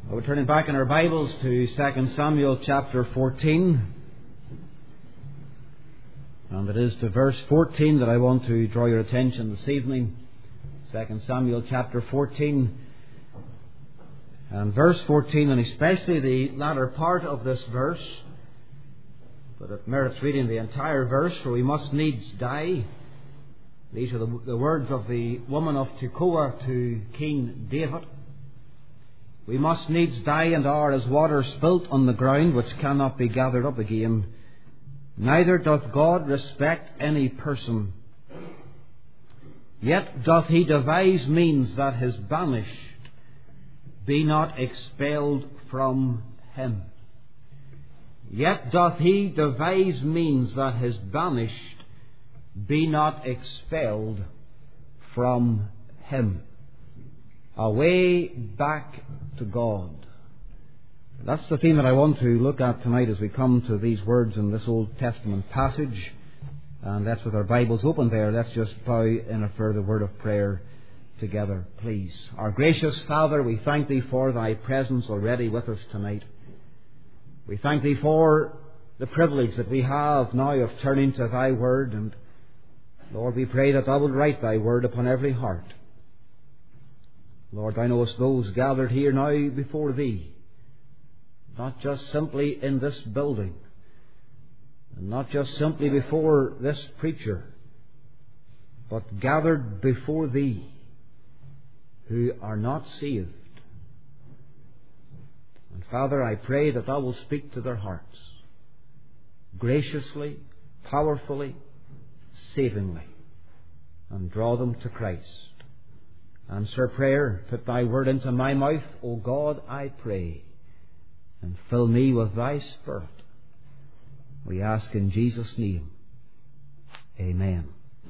We're turning back in our Bibles to 2 Samuel chapter 14. And it is to verse 14 that I want to draw your attention this evening. 2 Samuel chapter 14. And verse 14, and especially the latter part of this verse. But it merits reading the entire verse, for we must needs die. These are the words of the woman of Tekoa to King David. We must needs die and are as water spilt on the ground, which cannot be gathered up again. Neither doth God respect any person. Yet doth he devise means that his banished be not expelled from him. Yet doth he devise means that his banished be not expelled from him. A way back to God. That's the theme that I want to look at tonight as we come to these words in this Old Testament passage. And that's with our Bibles open there. Let's just bow in a further word of prayer together, please. Our gracious Father, we thank Thee for Thy presence already with us tonight. We thank Thee for the privilege that we have now of turning to Thy Word. And Lord, we pray that Thou wilt write Thy Word upon every heart. Lord, Thou knowest those gathered here now before Thee, not just simply in this building, and not just simply before this preacher, but gathered before Thee, who are not saved. And Father, I pray that Thou wilt speak to their hearts, graciously, powerfully, savingly, and draw them to Christ. Answer prayer, put Thy word into my mouth, O God, I pray, and fill me with Thy Spirit. We ask in Jesus' name. Amen.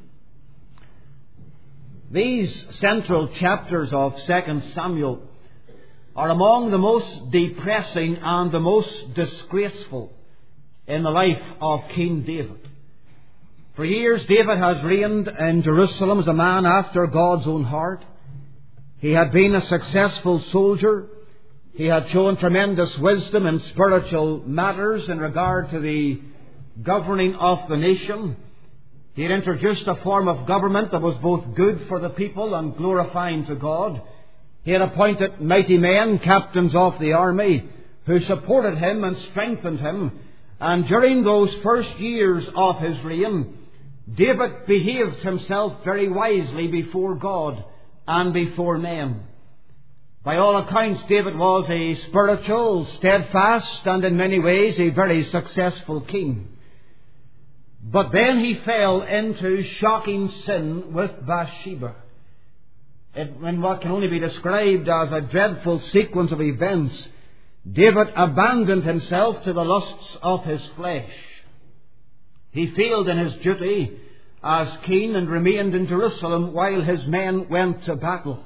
These central chapters of 2 Samuel are among the most depressing and the most disgraceful in the life of King David. For years, David has reigned in Jerusalem as a man after God's own heart. He had been a successful soldier. He had shown tremendous wisdom in spiritual matters in regard to the governing of the nation. He had introduced a form of government that was both good for the people and glorifying to God. He had appointed mighty men, captains of the army, who supported him and strengthened him. And during those first years of his reign, David behaved himself very wisely before God and before men. By all accounts, David was a spiritual, steadfast, and in many ways a very successful king. But then he fell into shocking sin with Bathsheba. In what can only be described as a dreadful sequence of events, David abandoned himself to the lusts of his flesh. He failed in his duty as king and remained in Jerusalem while his men went to battle.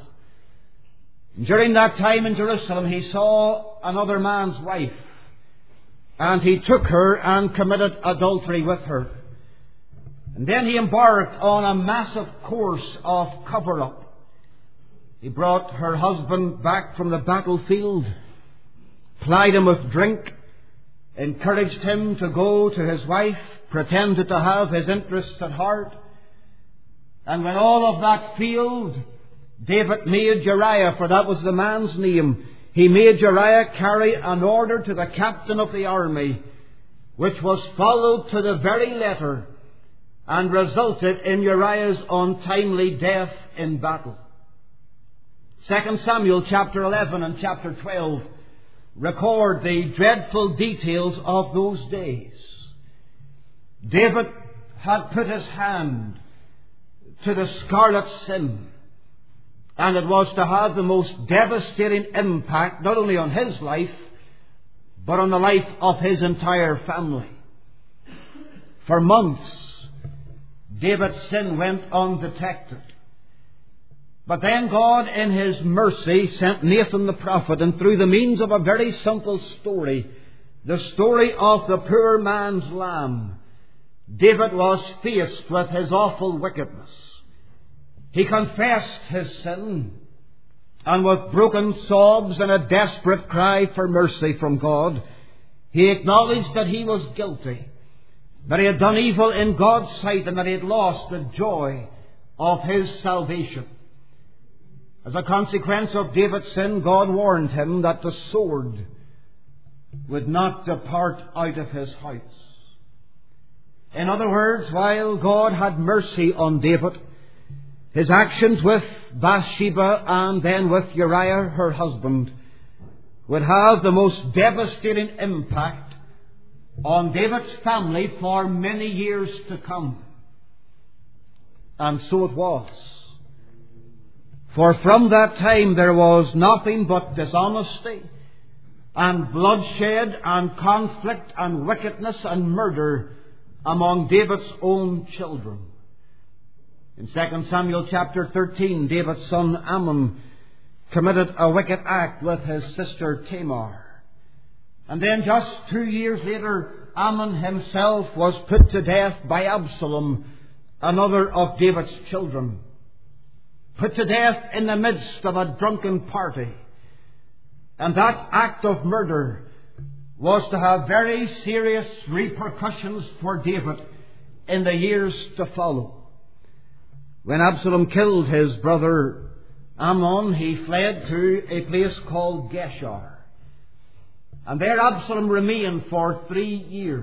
During that time in Jerusalem, he saw another man's wife, and he took her and committed adultery with her. And then he embarked on a massive course of cover-up. He brought her husband back from the battlefield, plied him with drink, encouraged him to go to his wife, pretended to have his interests at heart. And when all of that failed, David made Uriah, for that was the man's name, he made Uriah carry an order to the captain of the army, which was followed to the very letter and resulted in Uriah's untimely death in battle. 2 Samuel chapter 11 and chapter 12 record the dreadful details of those days. David had put his hand to the scarlet sin, and it was to have the most devastating impact not only on his life, but on the life of his entire family. For months, David's sin went undetected. But then God, in His mercy, sent Nathan the prophet, and through the means of a very simple story, the story of the poor man's lamb, David was faced with his awful wickedness. He confessed his sin, and with broken sobs and a desperate cry for mercy from God, he acknowledged that he was guilty, that he had done evil in God's sight, and that he had lost the joy of his salvation. As a consequence of David's sin, God warned him that the sword would not depart out of his house. In other words, while God had mercy on David, his actions with Bathsheba and then with Uriah, her husband, would have the most devastating impact on David's family for many years to come. And so it was. For from that time there was nothing but dishonesty and bloodshed and conflict and wickedness and murder among David's own children. In 2 Samuel chapter 13, David's son Ammon committed a wicked act with his sister Tamar. And then just 2 years later, Ammon himself was put to death by Absalom, another of David's children. Put to death in the midst of a drunken party. And that act of murder was to have very serious repercussions for David in the years to follow. When Absalom killed his brother Ammon, he fled to a place called Geshur. And there Absalom remained for 3 years.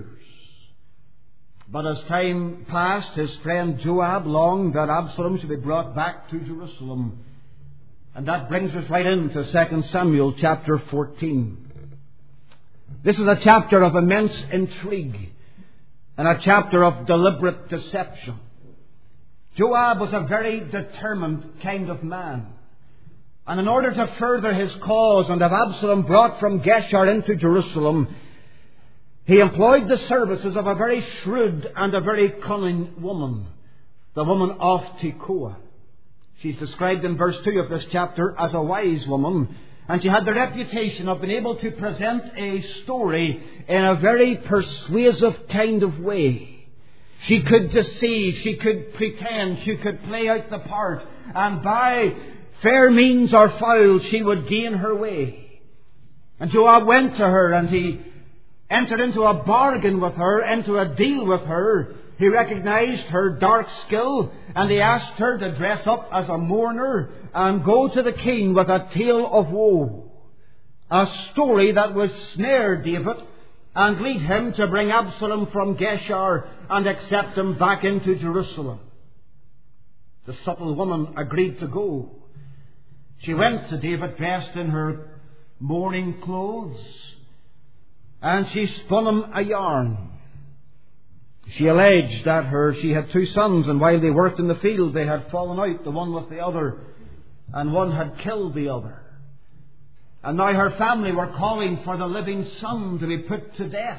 But as time passed, his friend Joab longed that Absalom should be brought back to Jerusalem. And that brings us right into 2 Samuel chapter 14. This is a chapter of immense intrigue and a chapter of deliberate deception. Joab was a very determined kind of man. And in order to further his cause and have Absalom brought from Geshur into Jerusalem, he employed the services of a very shrewd and a very cunning woman, the woman of Tekoa. She's described in verse 2 of this chapter as a wise woman, and she had the reputation of being able to present a story in a very persuasive kind of way. She could deceive, she could pretend, she could play out the part, and by fair means or foul she would gain her way. And Joab went to her and he entered into a bargain with her, into a deal with her. He recognized her dark skill, and he asked her to dress up as a mourner and go to the king with a tale of woe. A story that would snare David and lead him to bring Absalom from Geshur and accept him back into Jerusalem. The subtle woman agreed to go. She went to David dressed in her mourning clothes, and she spun him a yarn. She alleged that she had 2 sons, and while they worked in the field they had fallen out, the one with the other, and one had killed the other. And now her family were calling for the living son to be put to death.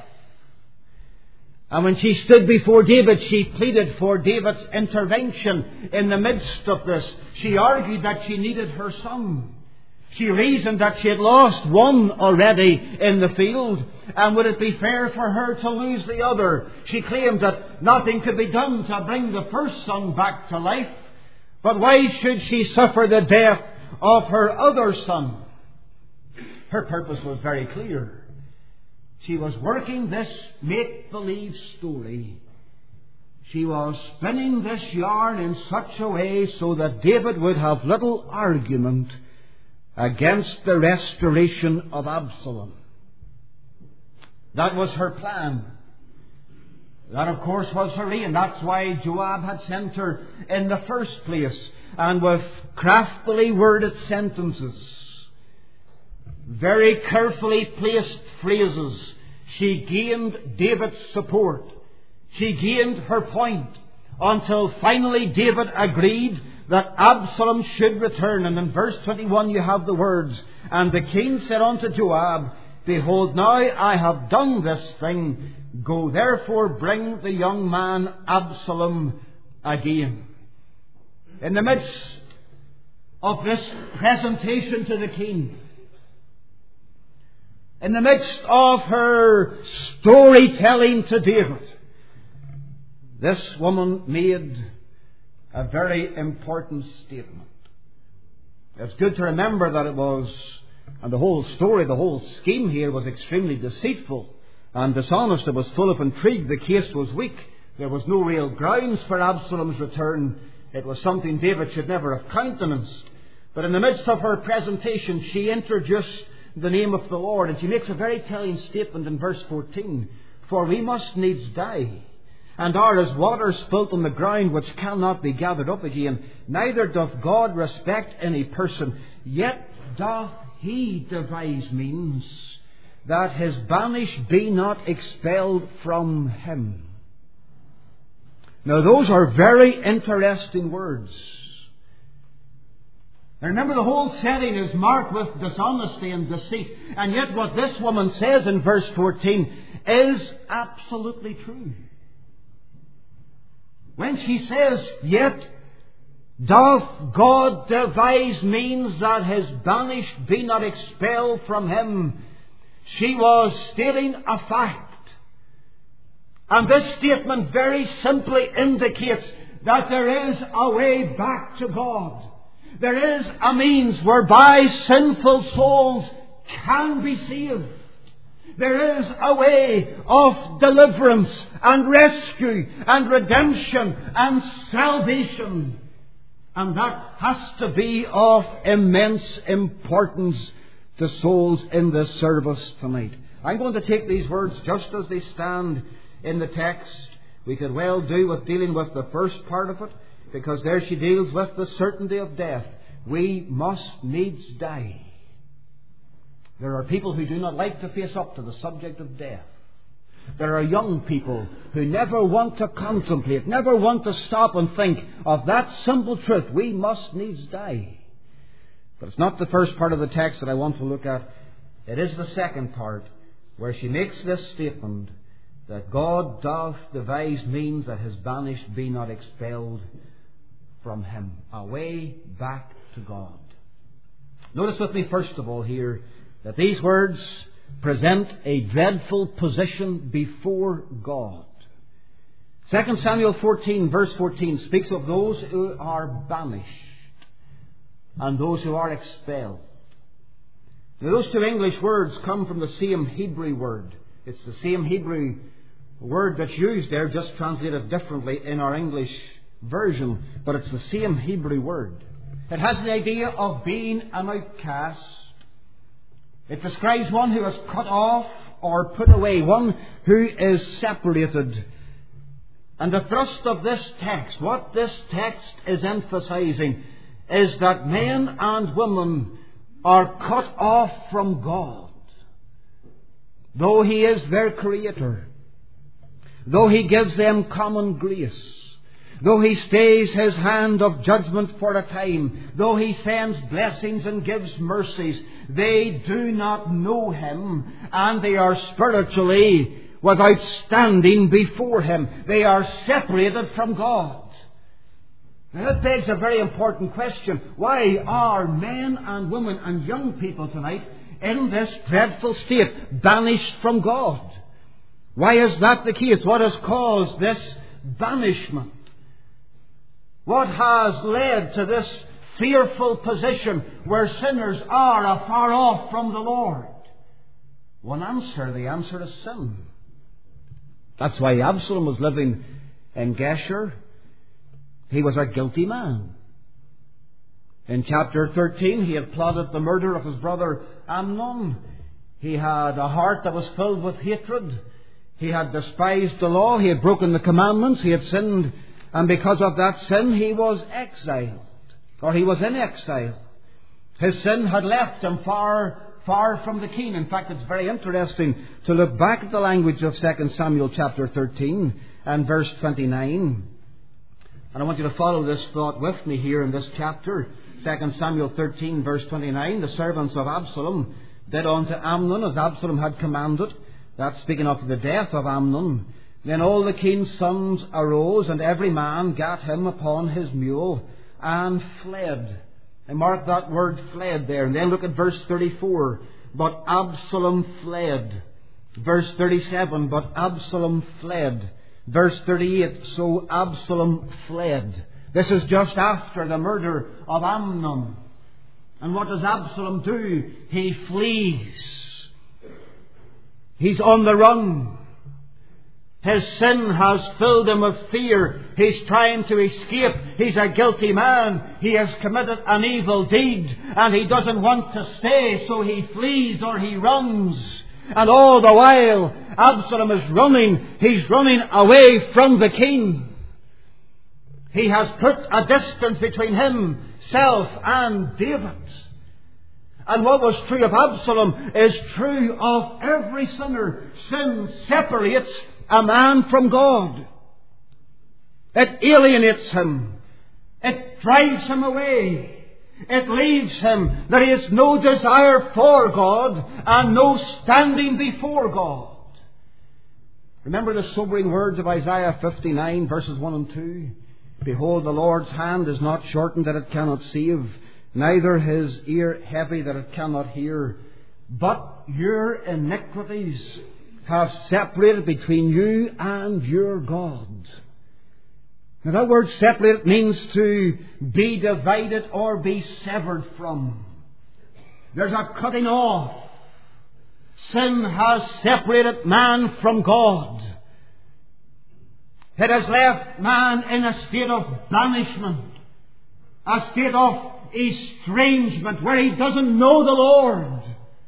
And when she stood before David, she pleaded for David's intervention in the midst of this. She argued that she needed her son. She reasoned that she had lost one already in the field, and would it be fair for her to lose the other? She claimed that nothing could be done to bring the first son back to life, but why should she suffer the death of her other son? Her purpose was very clear. She was working this make-believe story. She was spinning this yarn in such a way so that David would have little argument against the restoration of Absalom. That was her plan. That, of course, was her aim. That's why Joab had sent her in the first place. And with craftily worded sentences, very carefully placed phrases, she gained David's support. She gained her point until finally David agreed that Absalom should return. And in verse 21 you have the words, "And the king said unto Joab, Behold, now I have done this thing. Go therefore bring the young man Absalom again." In the midst of this presentation to the king, in the midst of her storytelling to David, this woman made a very important statement. It's good to remember that it was, and the whole story, the whole scheme here was extremely deceitful and dishonest. It was full of intrigue. The case was weak. There was no real grounds for Absalom's return. It was something David should never have countenanced. But in the midst of her presentation, she introduced the name of the Lord, and she makes a very telling statement in verse 14. For we must needs die, and are as water spilt on the ground, which cannot be gathered up again. Neither doth God respect any person, yet doth He devise means that his banished be not expelled from him. Now those are very interesting words. Now remember, the whole setting is marked with dishonesty and deceit. And yet what this woman says in verse 14 is absolutely true. When she says, yet doth God devise means that his banished be not expelled from him, she was stating a fact. And this statement very simply indicates that there is a way back to God. There is a means whereby sinful souls can be saved. There is a way of deliverance and rescue and redemption and salvation. And that has to be of immense importance to souls in this service tonight. I'm going to take these words just as they stand in the text. We could well do with dealing with the first part of it, because there she deals with the certainty of death. We must needs die. There are people who do not like to face up to the subject of death. There are young people who never want to contemplate, never want to stop and think of that simple truth. We must needs die. But it's not the first part of the text that I want to look at. It is the second part, where she makes this statement that God doth devise means that his banished be not expelled from him. A way back to God. Notice with me first of all here that these words present a dreadful position before God. 2 Samuel 14 verse 14 speaks of those who are banished and those who are expelled. Now, those two English words come from the same Hebrew word. It's the same Hebrew word that's used there, just translated differently in our English version, but it's the same Hebrew word. It has the idea of being an outcast. It describes one who is cut off or put away, one who is separated. And the thrust of this text, what this text is emphasizing, is that men and women are cut off from God. Though He is their Creator, though He gives them common grace, though He stays His hand of judgment for a time, though He sends blessings and gives mercies, they do not know Him, and they are spiritually without standing before Him. They are separated from God. Now that begs a very important question. Why are men and women and young people tonight in this dreadful state, banished from God? Why is that the case? What has caused this banishment? What has led to this fearful position where sinners are afar off from the Lord? One answer, the answer is sin. That's why Absalom was living in Geshur. He was a guilty man. In chapter 13, he had plotted the murder of his brother Amnon. He had a heart that was filled with hatred. He had despised the law. He had broken the commandments. He had sinned. And because of that sin, he was exiled. Or he was in exile. His sin had left him far from the king. In fact, it's very interesting to look back at the language of 2 Samuel chapter 13 and verse 29. And I want you to follow this thought with me here in this chapter. 2 Samuel 13 verse 29. The servants of Absalom did unto Amnon as Absalom had commanded. That's speaking of the death of Amnon. Then all the king's sons arose, and every man gat him upon his mule, and fled. And mark that word fled there. And then look at verse 34. But Absalom fled. Verse 37. But Absalom fled. Verse 38. So Absalom fled. This is just after the murder of Amnon. And what does Absalom do? He flees. He's on the run. His sin has filled him with fear. He's trying to escape. He's a guilty man. He has committed an evil deed, and he doesn't want to stay, so he flees or he runs. And all the while, Absalom is running. He's running away from the king. He has put a distance between himself and David. And what was true of Absalom is true of every sinner. Sin separates a man from God. It alienates him. It drives him away. It leaves him that he has no desire for God and no standing before God. Remember the sobering words of Isaiah 59 verses 1 and 2. Behold, the Lord's hand is not shortened that it cannot save, neither his ear heavy that it cannot hear. But your iniquities have separated between you and your God. Now that word separate means to be divided or be severed from. There's a cutting off. Sin has separated man from God. It has left man in a state of banishment, a state of estrangement where he doesn't know the Lord.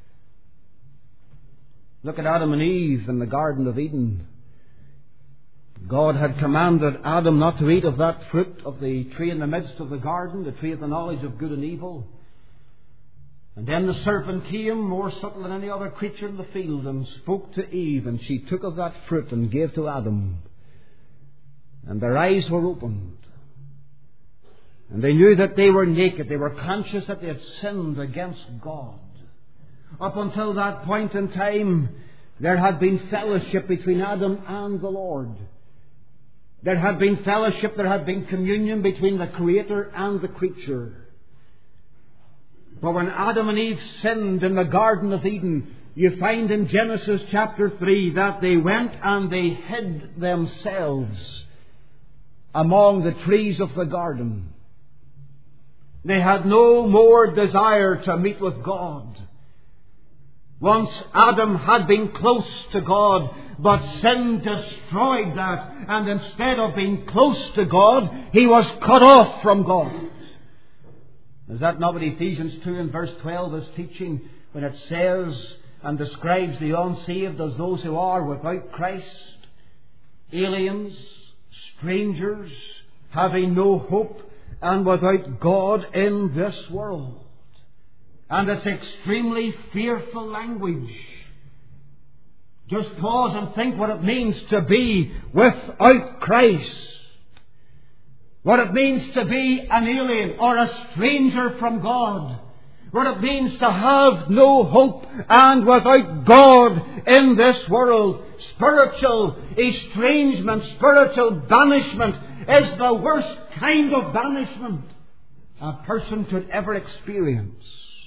Look at Adam and Eve in the Garden of Eden. God had commanded Adam not to eat of that fruit of the tree in the midst of the garden, the tree of the knowledge of good and evil. And then the serpent came, more subtle than any other creature in the field, and spoke to Eve, and she took of that fruit and gave to Adam. And their eyes were opened. And they knew that they were naked. They were conscious that they had sinned against God. Up until that point in time, there had been fellowship between Adam and the Lord. There had been fellowship, there had been communion between the Creator and the creature. But when Adam and Eve sinned in the Garden of Eden, you find in Genesis chapter 3 that they went and they hid themselves among the trees of the garden. They had no more desire to meet with God. Once Adam had been close to God, but sin destroyed that, and instead of being close to God, he was cut off from God. Is that not what Ephesians 2 and verse 12 is teaching when it says and describes the unsaved as those who are without Christ, aliens, strangers, having no hope, and without God in this world? And it's extremely fearful language. Just pause and think what it means to be without Christ. What it means to be an alien or a stranger from God. What it means to have no hope and without God in this world. Spiritual estrangement, spiritual banishment is the worst kind of banishment a person could ever experience.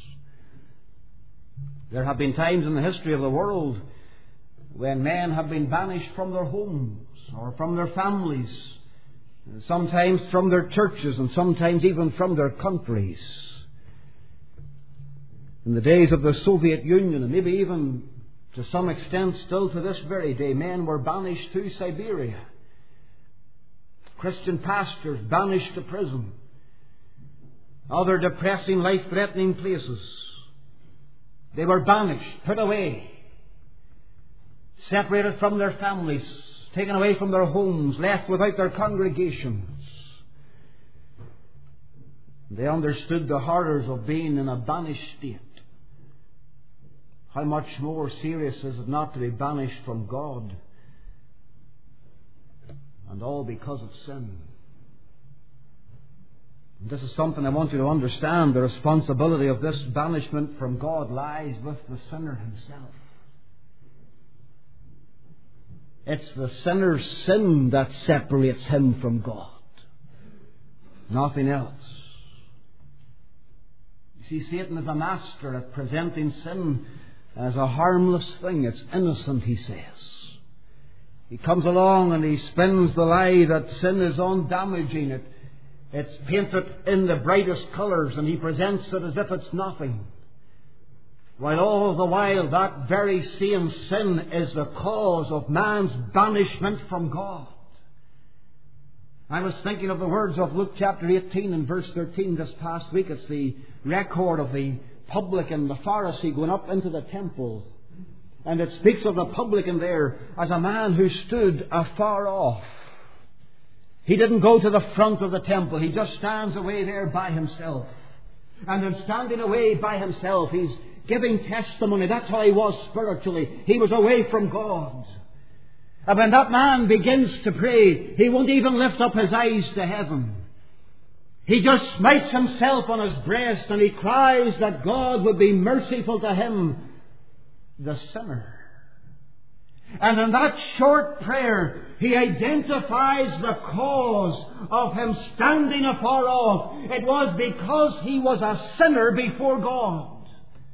There have been times in the history of the world when men have been banished from their homes or from their families, sometimes from their churches and sometimes even from their countries. In the days of the Soviet Union, and maybe even to some extent still to this very day, men were banished to Siberia. Christian pastors banished to prison. Other depressing, life-threatening places. They were banished, put away, separated from their families, taken away from their homes, left without their congregations. They understood the horrors of being in a banished state. How much more serious is it not to be banished from God? And all because of sin. And this is something I want you to understand. The responsibility of this banishment from God lies with the sinner himself. It's the sinner's sin that separates him from God. Nothing else. You see, Satan is a master at presenting sin as a harmless thing. It's innocent, he says. He comes along and he spins the lie that sin is undamaging. It's painted in the brightest colours, and he presents it as if it's nothing. While all the while that very same sin is the cause of man's banishment from God. I was thinking of the words of Luke chapter 18 and verse 13 this past week. It's the record of the publican, the Pharisee, going up into the temple. And it speaks of the publican there as a man who stood afar off. He didn't go to the front of the temple. He just stands away there by himself. And in standing away by himself, he's giving testimony. That's how he was spiritually. He was away from God. And when that man begins to pray, he won't even lift up his eyes to heaven. He just smites himself on his breast and he cries that God would be merciful to him, the sinner. And in that short prayer, he identifies the cause of him standing afar off. It was because he was a sinner before God.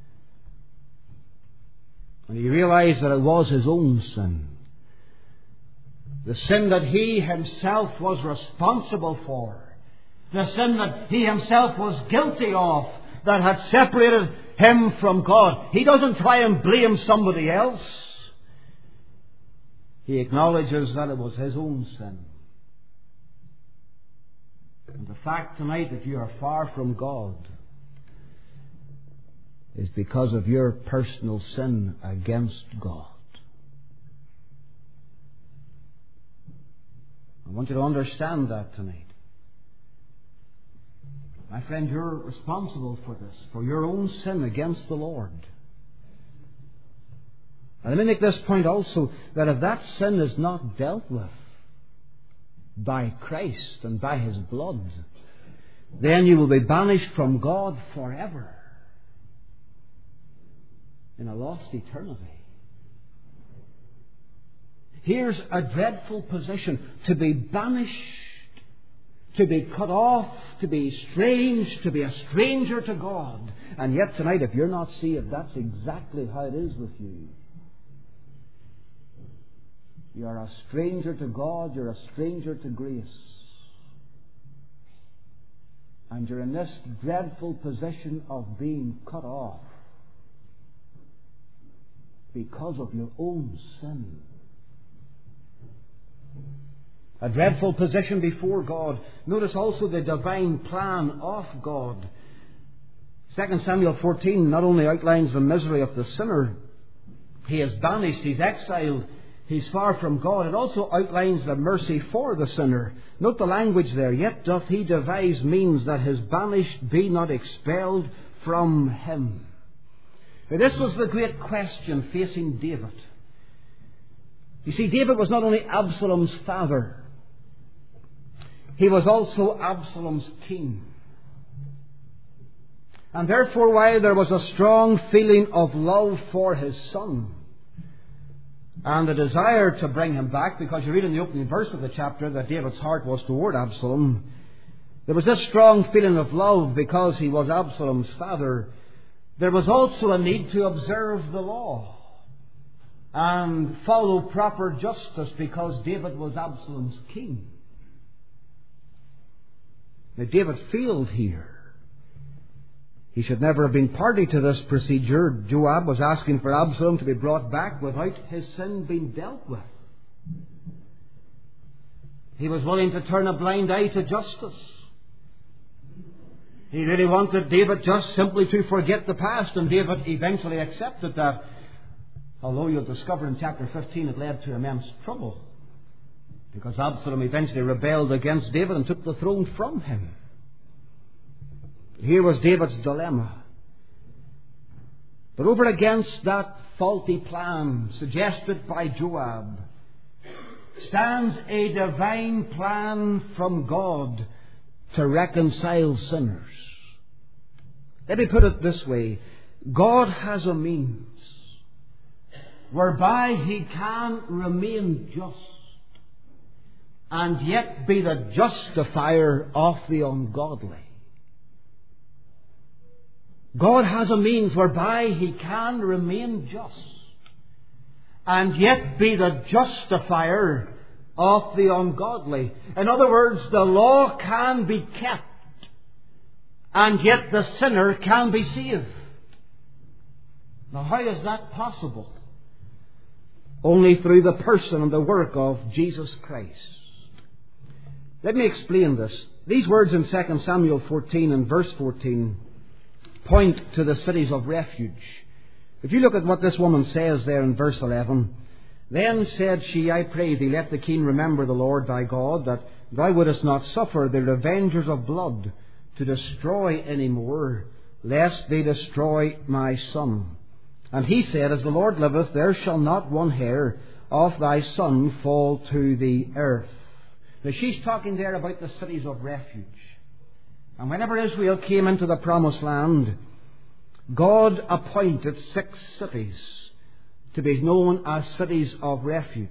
And he realized that it was his own sin. The sin that he himself was responsible for. The sin that he himself was guilty of, that had separated him from God. He doesn't try and blame somebody else. He acknowledges that it was his own sin. And the fact tonight that you are far from God is because of your personal sin against God. I want you to understand that tonight. My friend, you're responsible for this, for your own sin against the Lord. And let me make this point also, that if that sin is not dealt with by Christ and by His blood, then you will be banished from God forever in a lost eternity. Here's a dreadful position, to be banished, to be cut off, to be estranged, to be a stranger to God. And yet tonight, if you're not saved, that's exactly how it is with you. You are a stranger to God, you're a stranger to grace. And you're in this dreadful position of being cut off because of your own sin. A dreadful position before God. Notice also the divine plan of God. 2 Samuel 14 not only outlines the misery of the sinner, he is banished, he's exiled, he's far from God. It also outlines the mercy for the sinner. Note the language there. Yet doth he devise means that his banished be not expelled from him. Now, this was the great question facing David. You see, David was not only Absalom's father, he was also Absalom's king. And therefore, while there was a strong feeling of love for his son and a desire to bring him back, because you read in the opening verse of the chapter that David's heart was toward Absalom, there was this strong feeling of love because he was Absalom's father. There was also a need to observe the law and follow proper justice because David was Absalom's king. Now, David failed here. He should never have been party to this procedure. Joab was asking for Absalom to be brought back without his sin being dealt with. He was willing to turn a blind eye to justice. He really wanted David just simply to forget the past, and David eventually accepted that. Although you'll discover in chapter 15 it led to immense trouble, because Absalom eventually rebelled against David and took the throne from him. Here was David's dilemma. But over against that faulty plan suggested by Joab stands a divine plan from God to reconcile sinners. Let me put it this way. God has a means whereby He can remain just and yet be the justifier of the ungodly. God has a means whereby He can remain just and yet be the justifier of the ungodly. In other words, the law can be kept, and yet the sinner can be saved. Now, how is that possible? Only through the person and the work of Jesus Christ. Let me explain this. These words in 2 Samuel 14 and verse 14 point to the cities of refuge. If you look at what this woman says there in verse 11, then said she, I pray thee, let the king remember the Lord thy God, that thou wouldest not suffer the revengers of blood to destroy any more, lest they destroy my son. And he said, as the Lord liveth, there shall not one hair of thy son fall to the earth. Now she's talking there about the cities of refuge. And whenever Israel came into the promised land, God appointed 6 cities to be known as cities of refuge.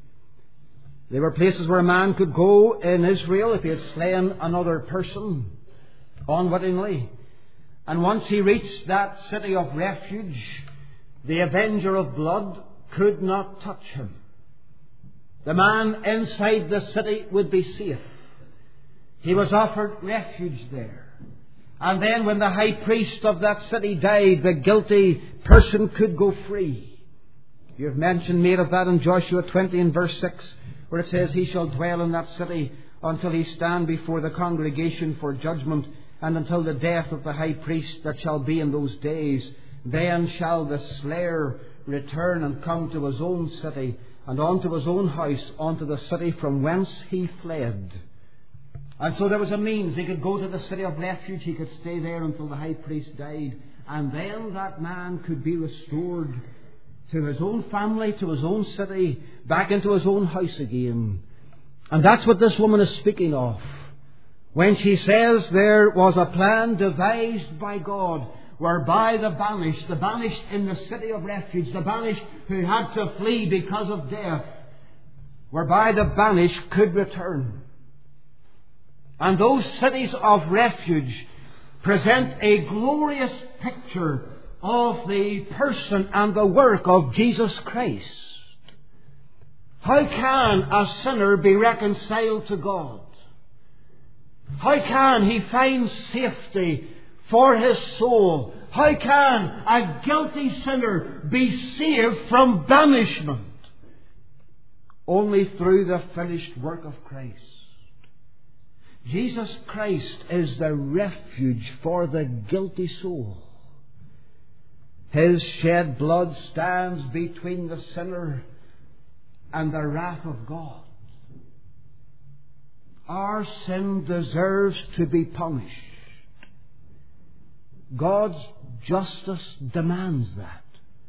They were places where a man could go in Israel if he had slain another person unwittingly. And once he reached that city of refuge, the avenger of blood could not touch him. The man inside the city would be safe. He was offered refuge there. And then when the high priest of that city died, the guilty person could go free. You have mention made of that in Joshua 20 and verse 6, where it says, he shall dwell in that city until he stand before the congregation for judgment, and until the death of the high priest that shall be in those days. Then shall the slayer return and come to his own city, and unto his own house, unto the city from whence he fled. And so there was a means. He could go to the city of refuge. He could stay there until the high priest died. And then that man could be restored to his own family, to his own city, back into his own house again. And that's what this woman is speaking of when she says there was a plan devised by God whereby the banished in the city of refuge, the banished who had to flee because of death, whereby the banished could return. And those cities of refuge present a glorious picture of the person and the work of Jesus Christ. How can a sinner be reconciled to God? How can he find safety for his soul? How can a guilty sinner be saved from banishment? Only through the finished work of Christ. Jesus Christ is the refuge for the guilty soul. His shed blood stands between the sinner and the wrath of God. Our sin deserves to be punished. God's justice demands that.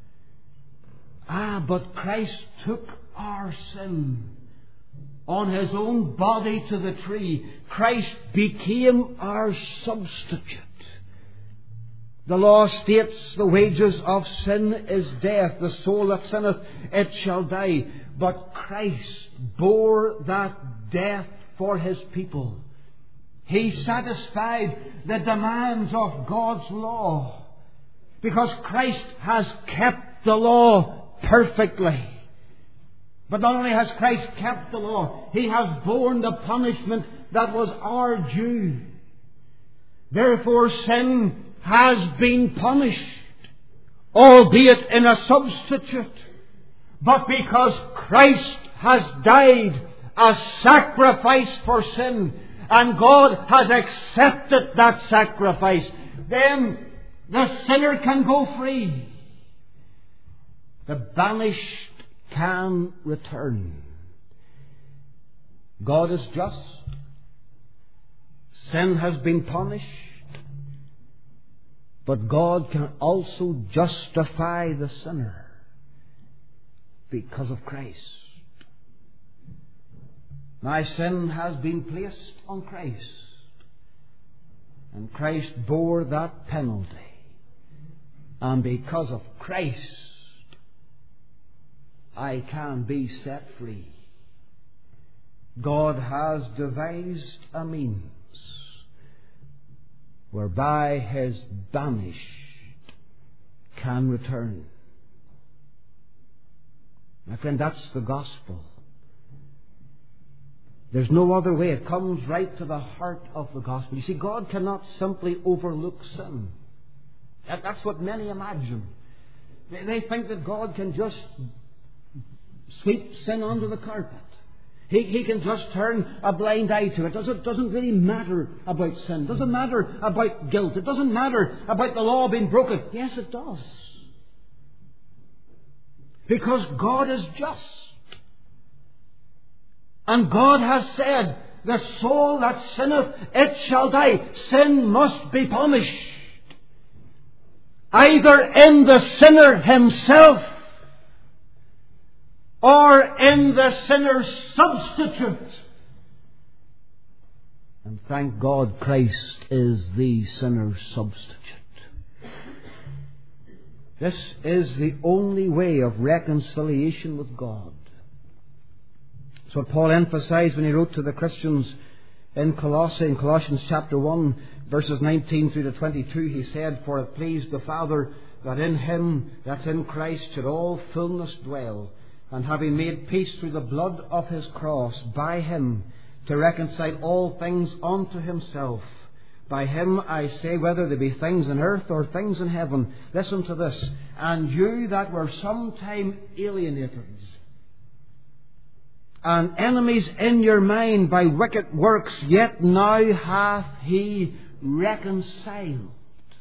But Christ took our sin on His own body to the tree. Christ became our substitute. The law states the wages of sin is death. The soul that sinneth, it shall die. But Christ bore that death for His people. He satisfied the demands of God's law, because Christ has kept the law perfectly. But not only has Christ kept the law, He has borne the punishment that was our due. Therefore sin has been punished, albeit in a substitute. But because Christ has died a sacrifice for sin, and God has accepted that sacrifice, then the sinner can go free. The banished can return. God is just. Sin has been punished. But God can also justify the sinner because of Christ. My sin has been placed on Christ, and Christ bore that penalty. And because of Christ, I can be set free. God has devised a means whereby His banished can return. My friend, that's the gospel. There's no other way. It comes right to the heart of the gospel. You see, God cannot simply overlook sin. That's what many imagine. They think that God can just sweep sin under the carpet. He can just turn a blind eye to it. It doesn't really matter about sin. It doesn't matter about guilt. It doesn't matter about the law being broken. Yes, it does. Because God is just. And God has said, the soul that sinneth, it shall die. Sin must be punished. Either in the sinner himself or in the sinner's substitute. And thank God Christ is the sinner's substitute. This is the only way of reconciliation with God. That's what Paul emphasized when he wrote to the Christians in Colossae, in Colossians chapter 1, verses 19 through to 22. He said, "For it pleased the Father that in Him, that's in Christ, should all fullness dwell, and having made peace through the blood of His cross, by Him to reconcile all things unto Himself. By Him, I say, whether they be things in earth or things in heaven." Listen to this. "And you that were sometime alienated and enemies in your mind by wicked works, yet now hath He reconciled."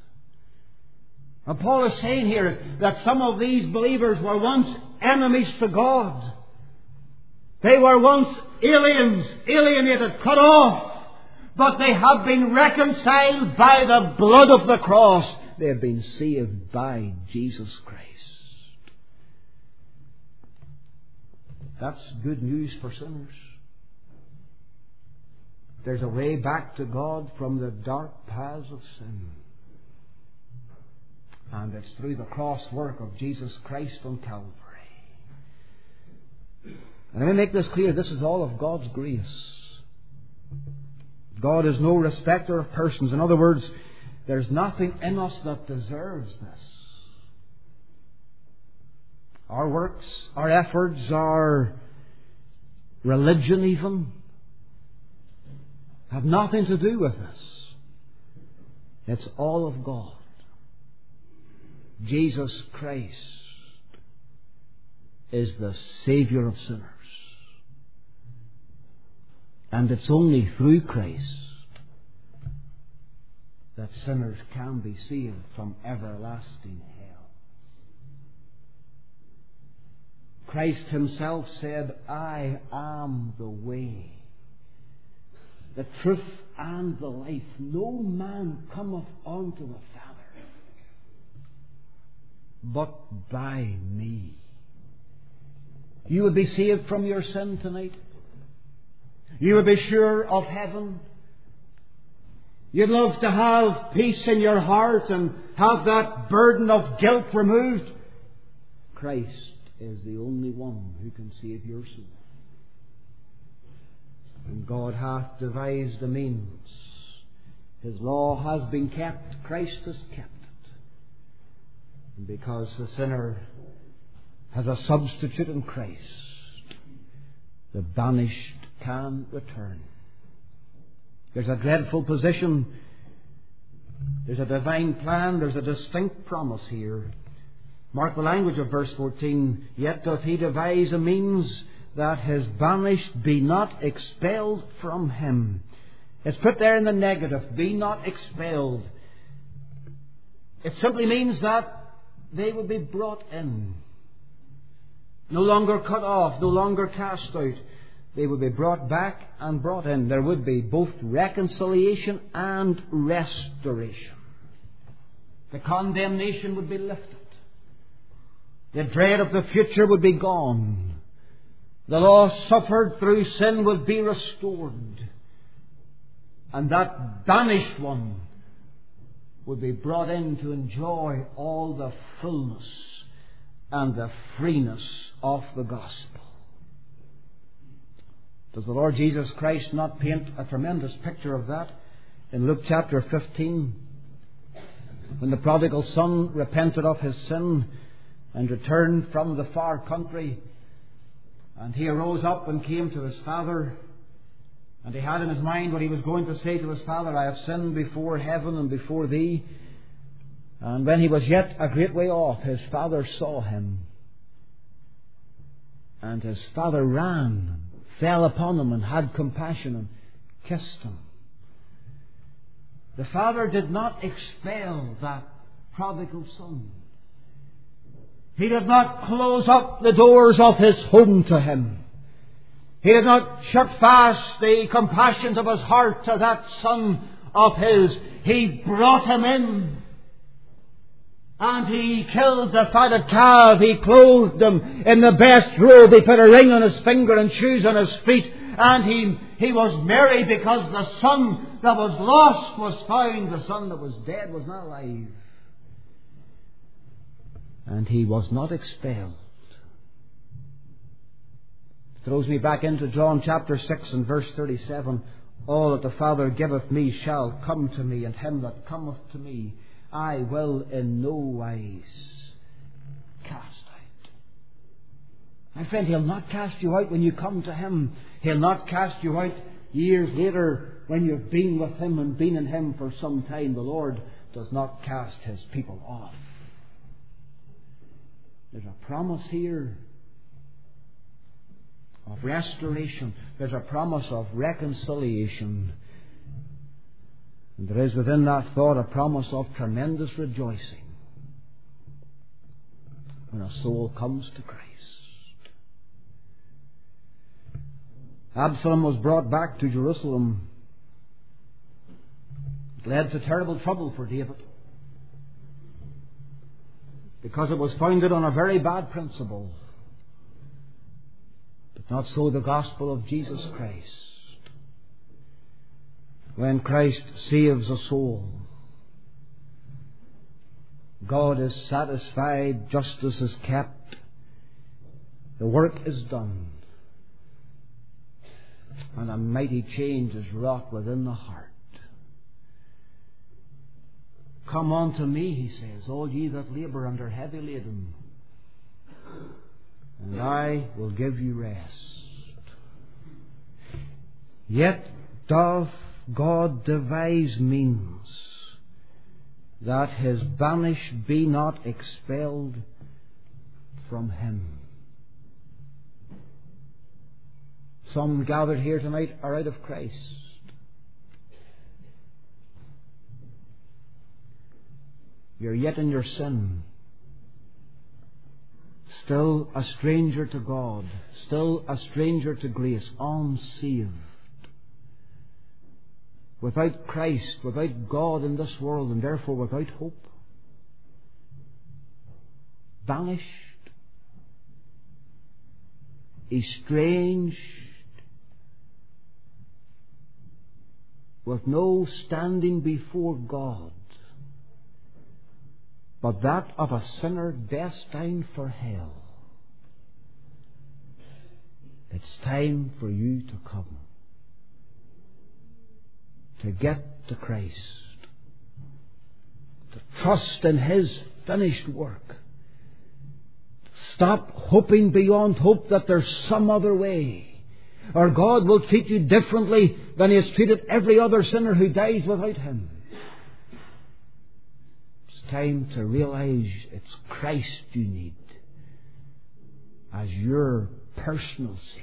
And Paul is saying here that some of these believers were once enemies to God. They were once aliens, alienated, cut off. But they have been reconciled by the blood of the cross. They have been saved by Jesus Christ. That's good news for sinners. There's a way back to God from the dark paths of sin. And it's through the cross work of Jesus Christ on Calvary. And let me make this clear. This is all of God's grace. God is no respecter of persons. In other words, there's nothing in us that deserves this. Our works, our efforts, our religion even, have nothing to do with this. It's all of God. Jesus Christ is the Saviour of sinners. And it's only through Christ that sinners can be saved from everlasting hell. Christ Himself said, "I am the way, the truth, and the life. No man cometh unto the Father but by me." You would be saved from your sin tonight. You would be sure of heaven. You'd love to have peace in your heart and have that burden of guilt removed. Christ is the only one who can save your soul. And God hath devised a means. His law has been kept. Christ has kept it. And because the sinner has a substitute in Christ, the banished can return. There's a dreadful position. There's a divine plan. There's a distinct promise here. Mark the language of verse 14. "Yet doth He devise a means that His banished be not expelled from Him." It's put there in the negative. Be not expelled. It simply means that they will be brought in. No longer cut off. No longer cast out. They would be brought back and brought in. There would be both reconciliation and restoration. The condemnation would be lifted. The dread of the future would be gone. The loss suffered through sin would be restored. And that banished one would be brought in to enjoy all the fullness and the freeness of the gospel. Does the Lord Jesus Christ not paint a tremendous picture of that in Luke chapter 15? When the prodigal son repented of his sin and returned from the far country, and he arose up and came to his father, And he had in his mind what he was going to say to his father: I have sinned before heaven and before thee. And when he was yet a great way off, his father saw him. And his father ran, fell upon him, and had compassion, and kissed him. The father did not expel that prodigal son. He did not close up the doors of his home to him. He did not shut fast the compassions of his heart to that son of his. He brought him in. And he killed the fatted calf. He clothed him in the best robe. He put a ring on his finger and shoes on his feet. And he was merry because the son that was lost was found. The son that was dead was not alive. And he was not expelled. It throws me back into John chapter 6 and verse 37. All that the Father giveth me shall come to me, and him that cometh to me I will in no wise cast out. My friend, He'll not cast you out when you come to Him. He'll not cast you out years later when you've been with Him and been in Him for some time. The Lord does not cast His people off. There's a promise here of restoration. There's a promise of reconciliation. And there is within that thought a promise of tremendous rejoicing when a soul comes to Christ. Absalom was brought back to Jerusalem. It led to terrible trouble for David, because it was founded on a very bad principle. But not so the gospel of Jesus Christ. When Christ saves a soul, God is satisfied, justice is kept, the work is done, and a mighty change is wrought within the heart. Come unto me, He says, all ye that labour and are heavy laden, and I will give you rest. Yet doth God devise means that His banished be not expelled from Him. Some gathered here tonight are out of Christ. You're yet in your sin, still a stranger to God, still a stranger to grace, unsaved. Without Christ, without God in this world, and therefore without hope. Banished, estranged, with no standing before God, but that of a sinner destined for hell. It's time for you to come, to get to Christ, to trust in His finished work. Stop hoping beyond hope that there's some other way, or God will treat you differently than He has treated every other sinner who dies without Him. It's time to realize it's Christ you need as your personal Savior.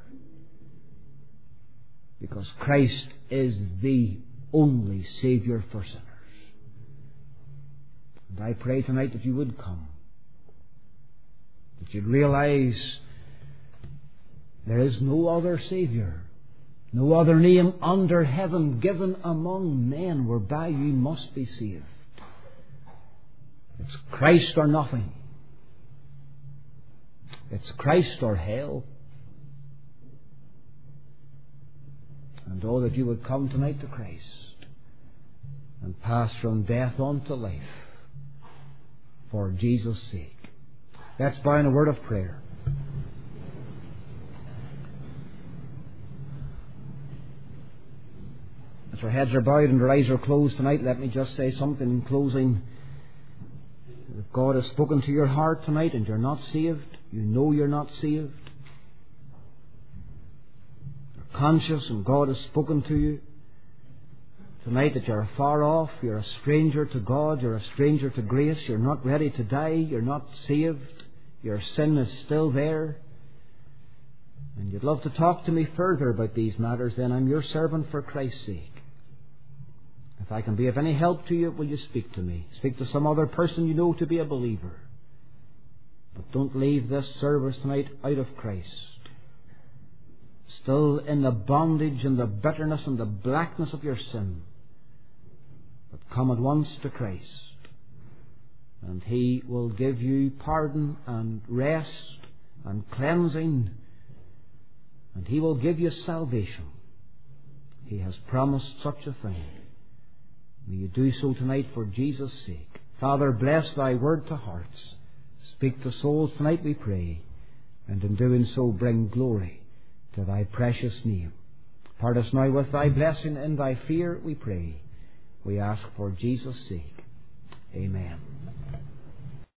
Because Christ is the only Savior for sinners. And I pray tonight that you would come, that you'd realize there is no other Savior, no other name under heaven given among men whereby you must be saved. It's Christ or nothing. It's Christ or hell. And oh, that you would come tonight to Christ and pass from death unto life for Jesus' sake. Let's bow in a word of prayer. As our heads are bowed and our eyes are closed tonight, let me just say something in closing. If God has spoken to your heart tonight and you're not saved, you know you're not saved, conscious and God has spoken to you tonight that you're far off, you're a stranger to God, you're a stranger to grace, you're not ready to die, you're not saved, your sin is still there, and you'd love to talk to me further about these matters, then I'm your servant for Christ's sake. If I can be of any help to you, will you speak to me? Speak to some other person you know to be a believer. But don't leave this service tonight out of Christ. Still in the bondage and the bitterness and the blackness of your sin. But come at once to Christ, and He will give you pardon and rest and cleansing, and He will give you salvation. He has promised such a thing. May you do so tonight for Jesus' sake. Father, bless Thy word to hearts. Speak to souls tonight, we pray, and in doing so bring glory to Thy precious name. Part us now with Thy blessing in Thy fear, we pray. We ask for Jesus' sake. Amen.